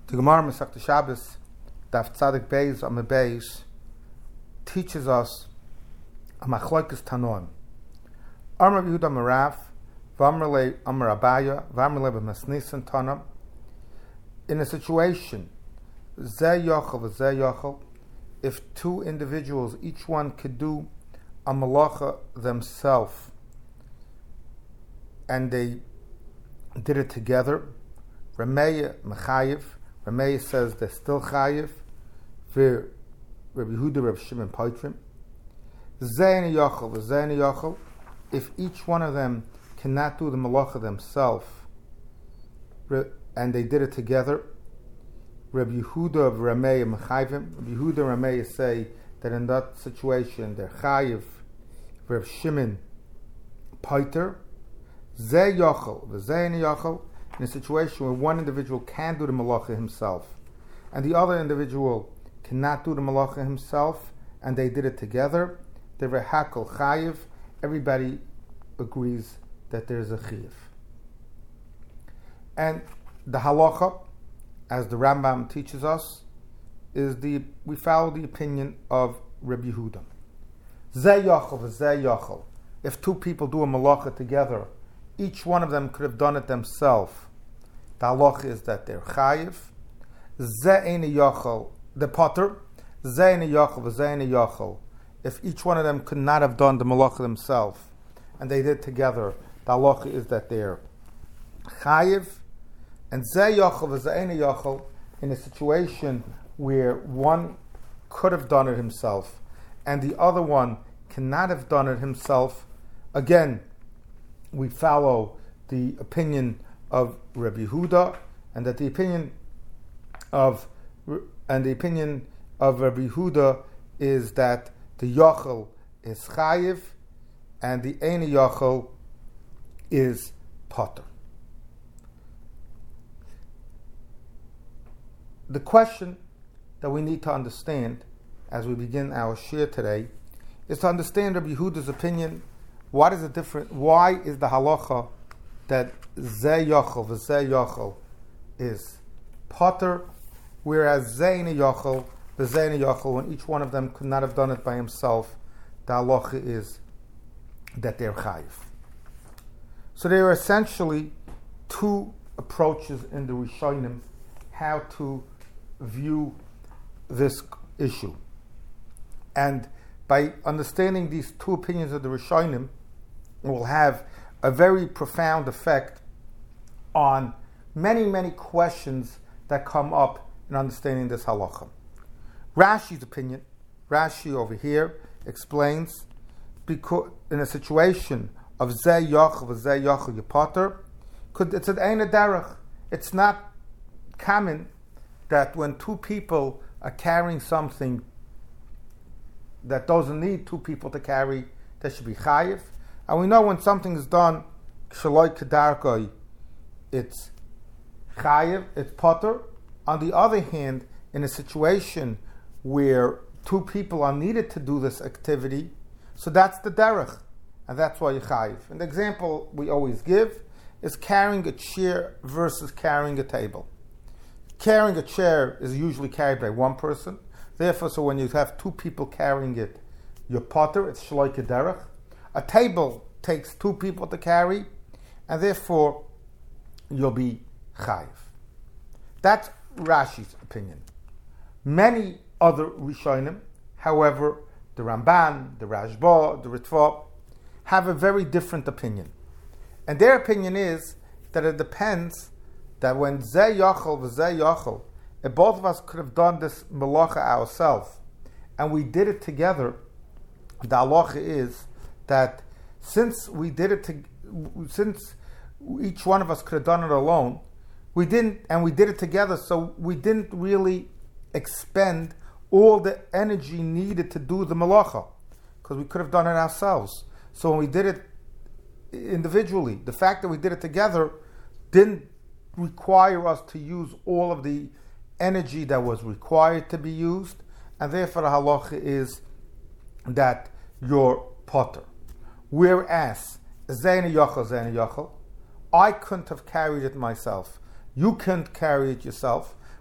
The Gemara Masechta Shabbos, Daf Tzadik Beis Amud Beis, teaches us a machlokes Tanoim. Amar Yehuda Marav, v'Amar le Amar Abaya, v'Amar le b'Masnisin Tanam. In a situation, Zeh Yochel v'Zeh Yochel, if two individuals, each one could do a malacha themselves, and they did it together, Rameya Mechayev, Rameya says they're still Chayev, for Rabbi Yehuda, Rabbi Shimon Poitrim. Zayin Yochel, Zayin Yochel, if each one of them cannot do the malacha themselves, and they did it together, Rabbi Yehuda of Rameya Mechayvim, Rabbi Yehuda and Rameya say that in that situation they're Chayev, Rabbi Shimon Poiter. Zeh Yochel, Zayin Yochel, in a situation where one individual can do the malacha himself, and the other individual cannot do the malacha himself, and they did it together, they're Hakol Chayiv, everybody agrees that there's a Chayiv. And the halacha, as the Rambam teaches us, is we follow the opinion of Rabbi Yehuda. Zeh Yochel v'Zeh Yochel. If two people do a malacha together, each one of them could have done it themselves. The halacha is that they're chayiv. Zeh eini yochel, the potter. Zeh eini yochel v'zeh eini yochel. If each one of them could not have done the malacha themselves, and they did together, the halacha is that they're chayiv. And zeh yochel v'zeh eini yochel, in a situation where one could have done it himself, and the other one cannot have done it himself, again, we follow the opinion of Rabbi Yehuda, and that the opinion of Rabbi Yehuda is that the yochel is chayiv and the eini yochel is potter. The question that we need to understand as we begin our shir today is to understand Rabbi Yehuda's opinion. What is the difference? Why is the halacha that Zeh Yochel v'Zeh Yochel is potter, whereas Zeh eini Yochel v'Zeh eini Yochel, when each one of them could not have done it by himself, the halacha is that they're chayiv. So there are essentially two approaches in the Rishonim how to view this issue, and by understanding these two opinions of the Rishonim, will have a very profound effect on many, many questions that come up in understanding this halacha. Rashi's opinion, Rashi over here explains, because in a situation of Zeh Yochel v'Zeh Yochel Yepotter, it's an Ein Derech. It's not common that when two people are carrying something that doesn't need two people to carry, there should be chayiv. And we know when something is done, shaloi kedarkoi, it's chayiv, it's potter. On the other hand, in a situation where two people are needed to do this activity, so that's the derech, and that's why you chayiv. And the example we always give is carrying a chair versus carrying a table. Carrying a chair is usually carried by one person. Therefore, so when you have two people carrying it, you're potter, it's shaloi kederech. A table takes two people to carry, and therefore you'll be chayiv. That's Rashi's opinion. Many other Rishonim, however, the Ramban, the Rashba, the Ritva, have a very different opinion. And their opinion is that it depends that when Zeh Yochel v'Zeh Yochel, if both of us could have done this malacha ourselves, and we did it together, the halacha is that since each one of us could have done it alone, we didn't, and we did it together, so we didn't really expend all the energy needed to do the malacha, because we could have done it ourselves. So when we did it individually, the fact that we did it together didn't require us to use all of the energy that was required to be used, and therefore the halacha is that you're potter. Whereas Zeh eini yochel, I couldn't have carried it myself. You couldn't carry it yourself.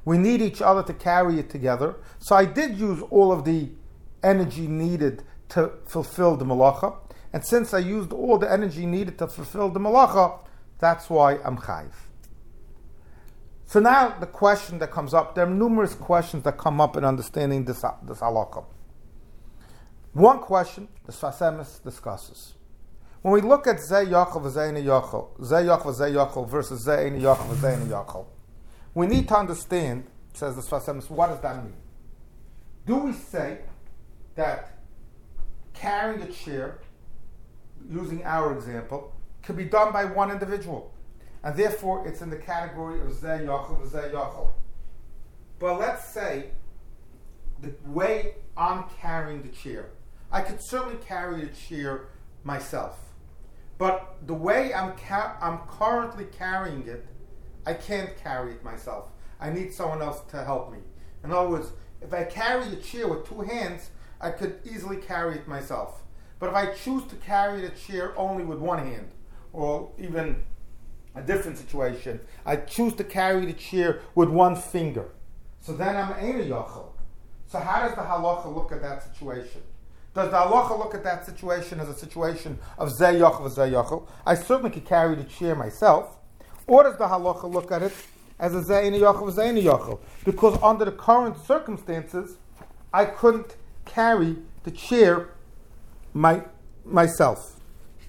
We need each other to carry it together. So I did use all of the energy needed to fulfill the malacha. And since I used all the energy needed to fulfill the malacha, that's why I'm chayiv. So now the question that comes up, there are numerous questions that come up in understanding this halakha. One question the Sfas Emes discusses. When we look at Zeh Yachal v'Zeh Eini Yachal, Zeh Yachal v'Zeh Yachal versus Zeh Eini Yachal v'Zeh Eini Yachal, we need to understand, says the Sfas Emes, what does that mean? Do we say that carrying a chair, using our example, can be done by one individual, and therefore it's in the category of Zeh Yachal v'Zeh Yachal? But let's say the way I'm carrying the chair, I could certainly carry the chair myself, but the way I'm currently carrying it, I can't carry it myself. I need someone else to help me. In other words, if I carry a chair with two hands, I could easily carry it myself. But if I choose to carry the chair only with one hand, or even a different situation, I choose to carry the chair with one finger, so then I'm Eini Yachal. So how does the halacha look at that situation? Does the halacha look at that situation as a situation of Zeh Yachal v'Zeh Yachal? I certainly could carry the chair myself. Or does the halacha look at it as a Zeh Eini Yachal v'Zeh Eini Yachal? Because under the current circumstances, I couldn't carry the chair myself.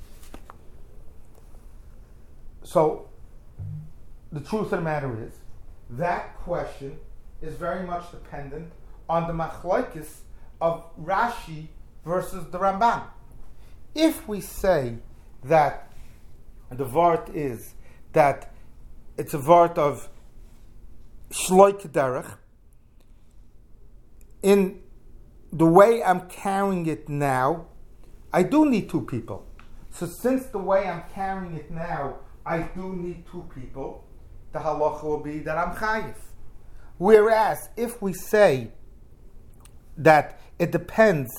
So the truth of the matter is, that question is very much dependent on the machlokes of Rashi versus the Ramban. If we say that the vart is that it's a vart of shloi kederech, in the way I'm carrying it now, I do need two people. So since the way I'm carrying it now, I do need two people, the halacha will be that I'm chayiv. Whereas if we say that it depends,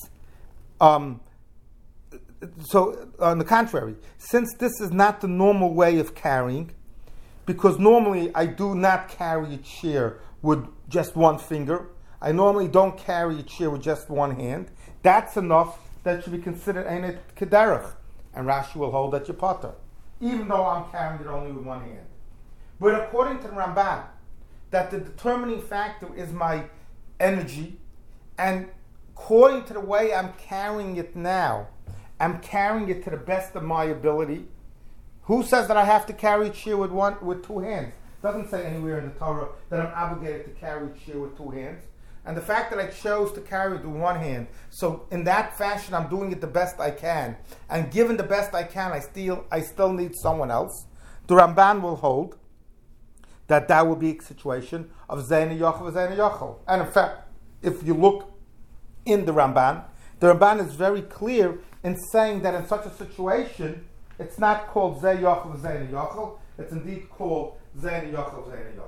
so on the contrary, since this is not the normal way of carrying, because normally I do not carry a chair with just one finger, I normally don't carry a chair with just one hand, that's enough that should be considered Eini Kederech. And Rashi will hold that you're potter, even though I'm carrying it only with one hand. But according to the Ramban, that the determining factor is my energy, and according to the way I'm carrying it now, I'm carrying it to the best of my ability. Who says that I have to carry a chair with two hands? It doesn't say anywhere in the Torah that I'm obligated to carry a chair with two hands. And the fact that I chose to carry it with one hand, so in that fashion I'm doing it the best I can. And given the best I can, I still need someone else. The Ramban will hold that will be a situation of Zeh Eini Yachal v'Zeh Eini Yachal. And in fact, if you look in the Ramban is very clear in saying that in such a situation, it's not called Zeh Yachal v'Zeh Eini Yachal, it's indeed called Zeh Eini Yachal v'Zeh Eini Yachal.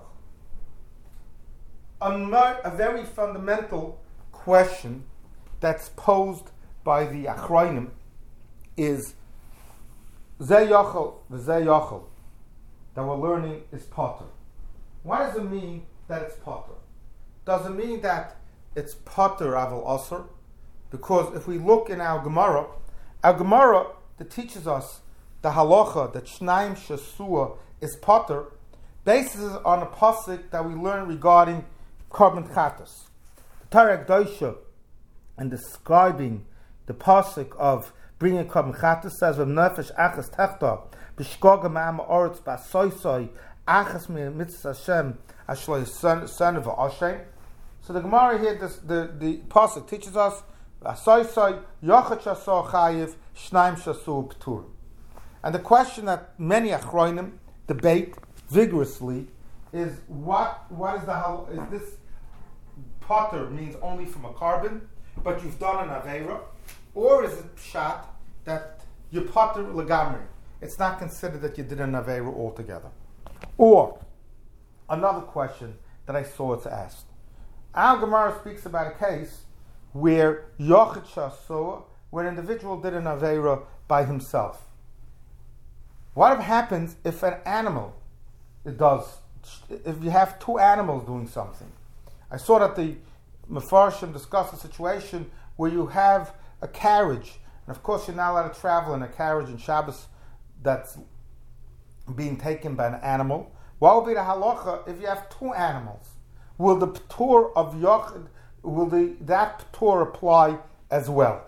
A very fundamental question that's posed by the Achronim is Zeh Yachal v'Zeh Yachal that we're learning is potter. What does it mean that it's potter? Does it mean that it's potter aval asr? Because if we look in our Gemara that teaches us the halacha that Shnaim Shasua is potter, bases on a pasuk that we learn regarding Korban Chatos. The Torah Kedosha, in describing the pasuk of bringing Korban Chatos, says v'nefesh achas techta b'shkoga ma'am ha'oretz b'asoysoi achas mitzvah Hashem ashlo son of Hashem. So the Gemara here, the pasuk teaches us asoysoi yochet shasor chayiv shnaim shasu p'tur. And the question that many Achronim debate vigorously is what is this potter means only from a carbon, but you've done an aveira, or is it pshat that you potter legamri? It's not considered that you did an aveira altogether. Or another question that I saw it's asked. Our Gemara speaks about a case where Yochid Shasor, where an individual did an aveira by himself. What happens if an animal does if you have two animals doing something. I saw that the Mefarshim discussed a situation where you have a carriage, and of course you're not allowed to travel in a carriage in Shabbos that's being taken by an animal. What will be the halacha if you have two animals? Will the p'tur of yochid, that p'tur apply as well?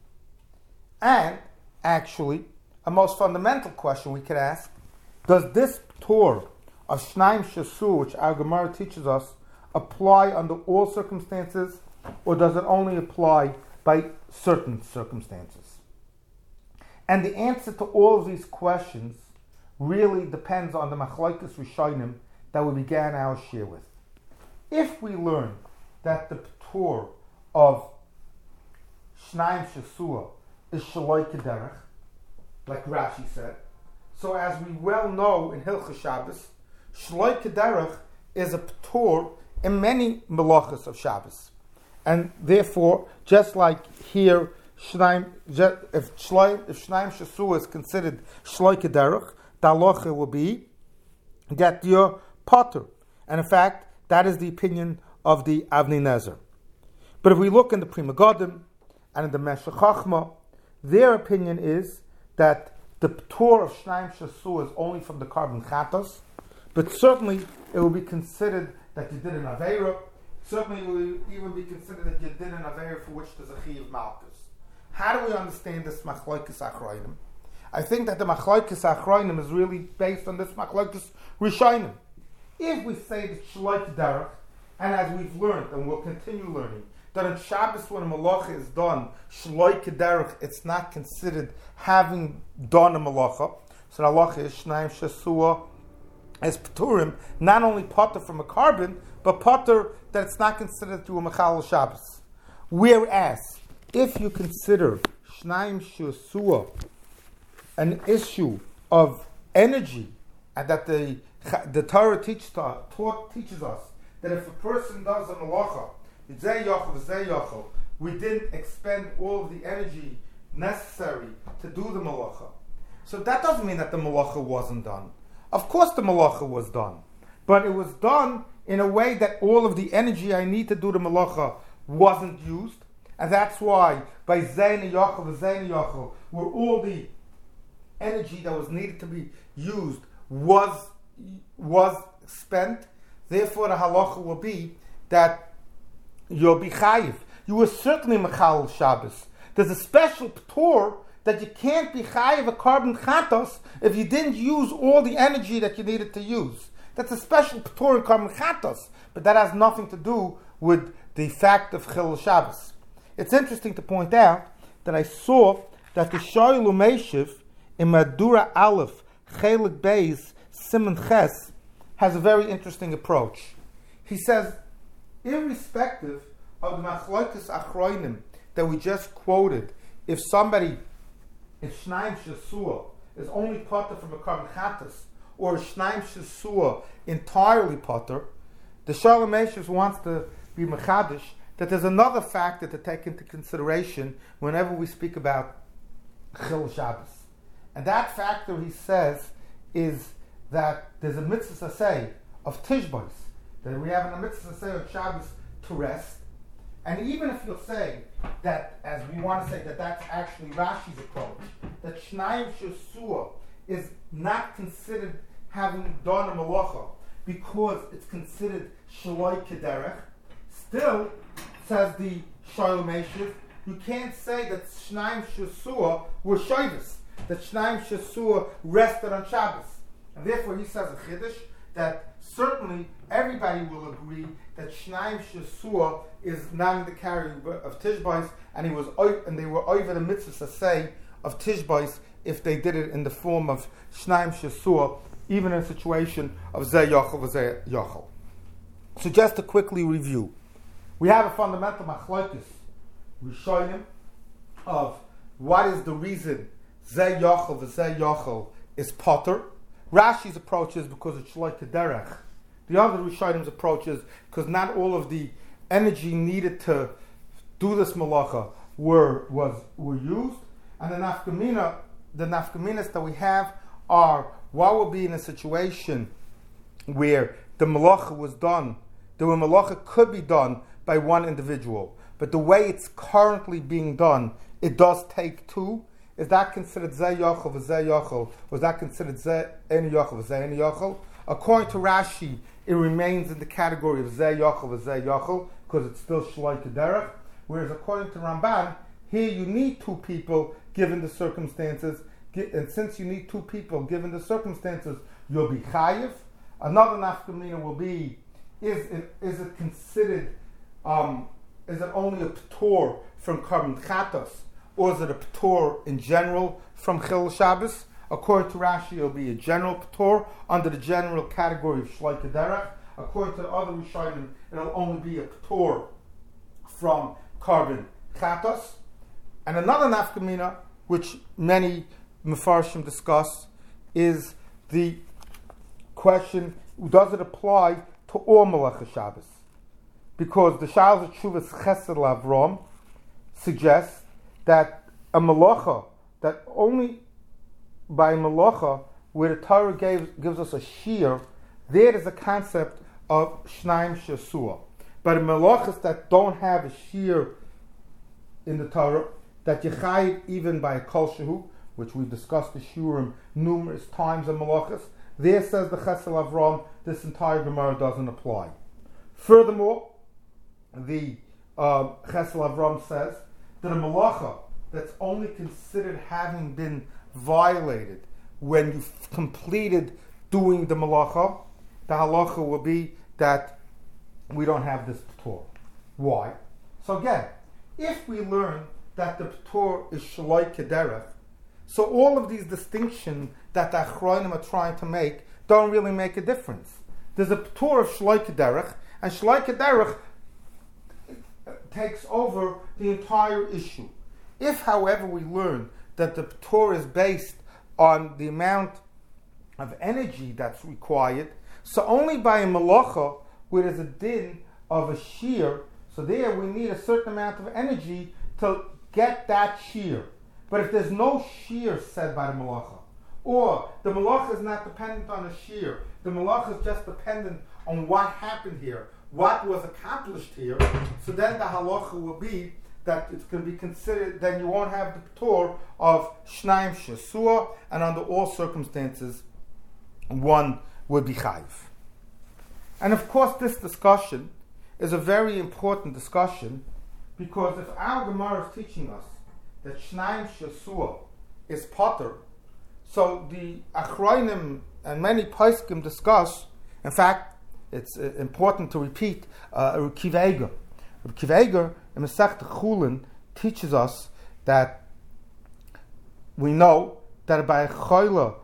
And actually, a most fundamental question we could ask: does this p'tur of shnaim shasu, which our Gemara teaches us, apply under all circumstances, or does it only apply by certain circumstances? And the answer to all of these questions really depends on the machlokes rishonim that we began our shir with. If we learn that the p'tur of shnaim shasua is shaloi kederech, like Rashi said, so as we well know in Hilchos Shabbos, shaloi kederech is a p'tur in many melachos of Shabbos. And therefore, just like here, if shnaim shasua is considered shaloi kederech, the halacha will be that you're potter. And in fact, that is the opinion of the Avnei Nezer. But if we look in the Pri Megadim and in the Meshech Chochmah, their opinion is that the p'tur of shnaim shasua is only from the carbon chatos, but certainly it will be considered that you did an aveira. Certainly it will even be considered that you did an aveira for which there's a chiyuv malchus. How do we understand this machlokes achronim? I think that the machlokes achronim is really based on this machlokes rishonim. If we say that shaloi kederech, and as we've learned and we'll continue learning, that on Shabbos when a malacha is done, shaloi kederech, it's not considered having done a malacha. So the halacha is shnaim shasua as p'turim, not only potter from a carbon, but potter that it's not considered to a mechal Shabbos. Whereas, if you consider shnaim shasua an issue of energy, and that the Torah teaches us that if a person does a malacha, we didn't expend all of the energy necessary to do the malacha. So that doesn't mean that the malacha wasn't done. Of course the malacha was done, but it was done in a way that all of the energy I need to do the malacha wasn't used, and that's why by Zayin Yachal, where all the energy that was needed to be used was spent. Therefore, the halacha will be that you'll be chayiv. You were certainly mechal Shabbos. There's a special p'tur that you can't be chayiv a carbon chatos if you didn't use all the energy that you needed to use. That's a special p'tur in carbon chatos, but that has nothing to do with the fact of chil Shabbos. It's interesting to point out that I saw that the Shoyl Umeshiv in Madura Aleph Chelik Beis Simon Ches has a very interesting approach. He says, irrespective of the machlokes achronim that we just quoted, if shnaim shasua is only potter from a carbon chatas, or shnaim shasua entirely potter, the Shalom Meshiv wants to be mechadish that there's another factor to take into consideration whenever we speak about Chil Shabbos. And that factor, he says, is that there's a mitzvah saseh of Tishbos, that we have a mitzvah saseh of Shabbos to rest. And even if you'll say that, as we want to say, that that's actually Rashi's approach, that Shnayim Shasua is not considered having done a malacha because it's considered Shaloi Kederech, still, says the Shalom Meshiv, you can't say that Shnayim Shasua were Shaivas, that Shnayim Shasua rested on Shabbos. And therefore he says a Chiddush that certainly everybody will agree that Shnayim Shasua is not in the carrying of Tishbais, and they were over the mitzvah say of Tishbais if they did it in the form of Shnayim Shasua, even in a situation of Zeh Yochel v'Zeh Yochel. So just to quickly review, we have a fundamental machlokes rishonim of what is the reason Zeh Yochel v'Zeh Yochel is potter. Rashi's approach is because it's Shloi Kederech. The other Rishonim's approach is because not all of the energy needed to do this malacha were used, and the nafkaminas that we have are what will be in a situation where the malacha was done, the malacha could be done by one individual, but the way it's currently being done, it does take two. Is that considered zeh yochel v'zeh yochel? Was that considered zeh eni yochel v'zeh eni yochel? According to Rashi, it remains in the category of zeh yochel v'zeh yochel because it's still shloi kederach. Whereas according to Ramban, here you need two people given the circumstances, and since you need two people given the circumstances, you'll be chayiv. Another nafkamina will be: is it considered? Is it only a p'tor from karban chatos, or is it a p'tor in general from chil Shabbos? According to Rashi, it'll be a general p'tor under the general category of shloi kederach. According to the other Rishonim, it'll only be a p'tor from karban chatos. And another nafkamina, which many mefarshim discuss, is the question: does it apply to all Malacha Shabbos? Because the Sha'al Teshuvas Chesed Lavrom suggests that a Malacha, that only by Malacha, where the Torah gives us a shear, there is a concept of Shnaim Shesua. But in Malachas that don't have a shear in the Torah, that you chayiv even by a kol shehu, which we discussed the shurim numerous times in Malachas, there says the Chesed Avram, this entire Gemara doesn't apply. Furthermore, the Chesed Avram says that a malacha that's only considered having been violated when you've completed doing the malacha, the halacha will be that we don't have this p'tor. Why? So again, if we learn that the p'tor is shloi kederach, so all of these distinctions that the Achronim are trying to make don't really make a difference. There's a p'tor of shloi kederach, and shloi kederach takes over the entire issue. If, however, we learn that the p'tor is based on the amount of energy that's required, so only by a malacha where there's a din of a shear, so there we need a certain amount of energy to get that shear. But if there's no shear said by the malacha, or the malacha is not dependent on a shear, the malacha is just dependent on what happened here, what was accomplished here, so then the halacha will be that it's going to be considered, then you won't have the p'tor of shnaim shesua, and under all circumstances, one would be chayiv. And of course, this discussion is a very important discussion, because if our Gemara is teaching us that shnaim shesua is potter, so the Achronim and many poskim discuss, in fact, it's important to repeat, Rav Kiva Eiger. Rav Kiva Eiger in Masechta Chulin teaches us that we know that by a chayla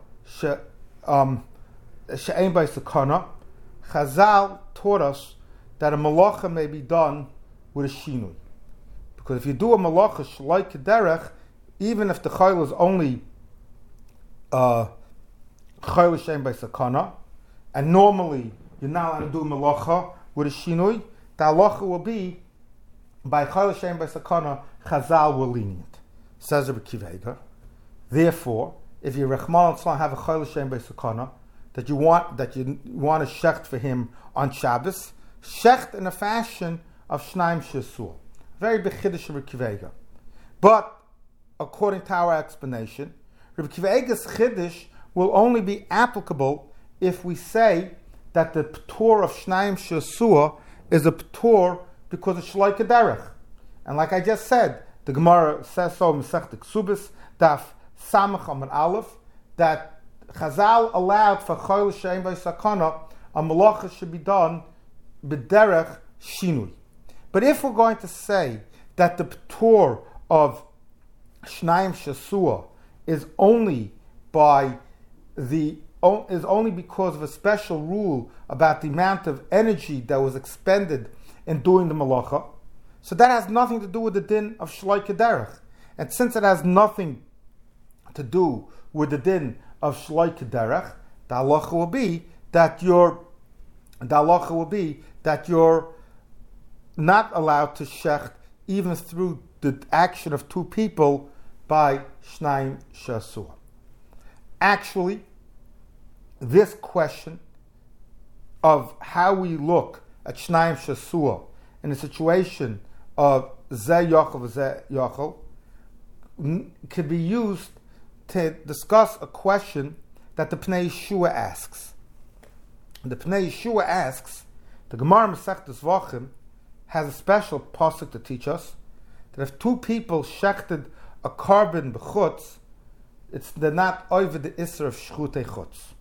she'ein by sakana, Chazal taught us that a malacha may be done with a shinui. Because if you do a malacha shloi kederach, even if the chayla is only chayla she'ein by sakana, and normally you're not allowed to do malacha with a shinui, the halacha will be by chayla she'ein by sakana, Chazal were lenient. Says Rabbi Kiva Eiger. Therefore, if you Rechman al have a chayla she'ein by sakana, that you want a shecht for him on Shabbos, shecht in a fashion of shnaim shesur. Very big chiddush of Rabbi Kiva Eiger. But according to our explanation, Rabbi Kiva Eiger's chiddush will only be applicable if we say that the p'tor of shnaim shesur is a p'tor because it's shloi kederach. And like I just said, the Gemara says so in Masechta Ksubis, Daf Samach Amud Aleph, that Chazal allowed for chayil she'ein by sakana, a malacha should be done b'derech shinui. But if we're going to say that the p'tor of shnaim shesua is only because of a special rule about the amount of energy that was expended in doing the malacha, so that has nothing to do with the din of shloi kederach. And since it has nothing to do with the din of shloi kederach, the halacha will be that you're not allowed to shecht even through the action of two people by shnaim shesua. Actually, this question of how we look at Shnaim Shasua in a situation of Zeh Yochel Zeh Yochel could be used to discuss a question that the Pnei Yeshua asks. The Pnei Yeshua asks, the Gemara Masechtas Vachim has a special pasuk to teach us that if two people shechted a carbon b'chutz, they're not over the isser of shchutei chutz.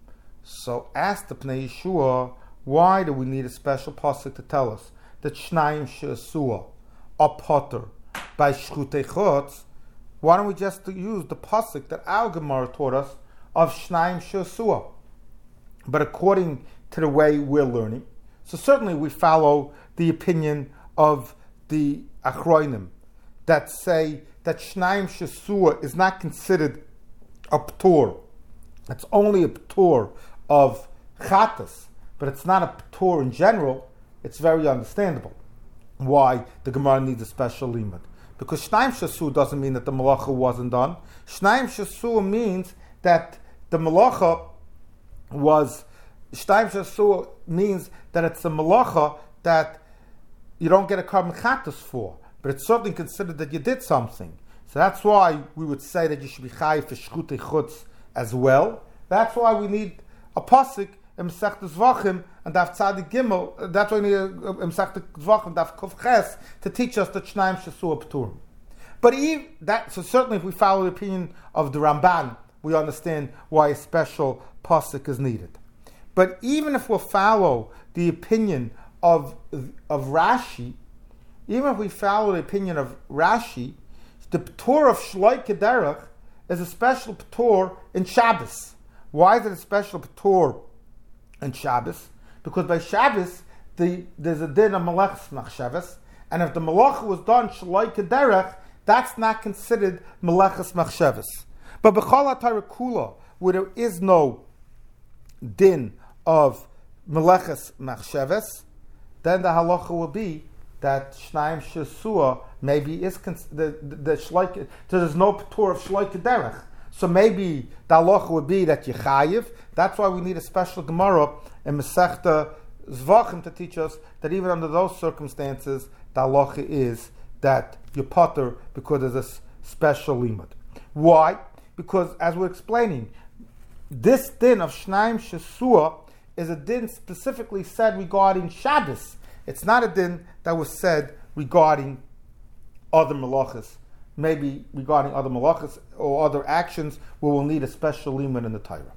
So ask the Pnei Yeshua, why do we need a special pasuk to tell us that Shnaim She'asua are potter by shchutei chutz? Why don't we just use the pasuk that our Gemara taught us of Shnaim She'asua? But according to the way we're learning, so certainly we follow the opinion of the Achronim that say that Shnaim She'asua is not considered a p'tur. It's only a p'tur of chatas, but it's not a p'tur in general. It's very understandable why the Gemara needs a special limud. Because Shnaim She'asua doesn't mean that the malacha wasn't done. Shnaim She'asua means that the malacha was... Shnaim She'asua means that it's a malacha that you don't get a carbon chatas for, but it's certainly considered that you did something. So that's why we would say that you should be chayiv for shchutei chutz as well. That's why we need a pasuk in Masechtas Zvachim and Daf Tzadik Gimel. That's why we need a Masechtas Zvachim Daf Kuf Ches to teach us that Shnaim She'asua p'turim. But even that, so certainly if we follow the opinion of the Ramban, we understand why a special pasuk is needed. But even if we'll follow the opinion of Rashi, even if we follow the opinion of Rashi, the p'tur of Shloi Kederach is a special p'tur in Shabbos. Why is it a special p'tur in Shabbos? Because by Shabbos, there's a din of Melechus Machshavas, and if the Malacha was done Shloi Kederach, that's not considered Melechus Machshavas. But B'chol HaTorah Kula, where there is no din of Melechus Machshavas, then the halacha will be that Shnaim She'asua maybe is the Shloike. So there's no p'tur of Shloike Derech. So maybe the halacha would be that you chayiv. That's why we need a special Gemara in Masechta Zvachim to teach us that even under those circumstances, the halacha is that you potter because there's a special limud. Why? Because as we're explaining, this din of Shnaim She'asua is a din specifically said regarding Shabbos. It's not a din that was said regarding other malachas. Maybe regarding other malachas or other actions where we'll need a special limud in the Torah.